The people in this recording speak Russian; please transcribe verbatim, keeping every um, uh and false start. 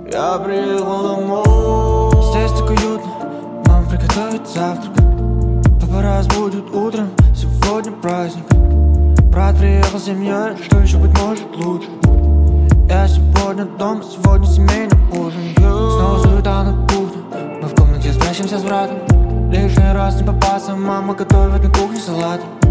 Я приехал домой. Здесь так уютно, мама приготовит завтрак. Папа разбудит утром, сегодня праздник. Брат приехал с семьей, что еще быть может лучше. Я сегодня дома, сегодня семейный ужин. Снова суета на кухне, мы в комнате спрячемся с братом. Лишний раз не попасться, мама готовит на кухне салат.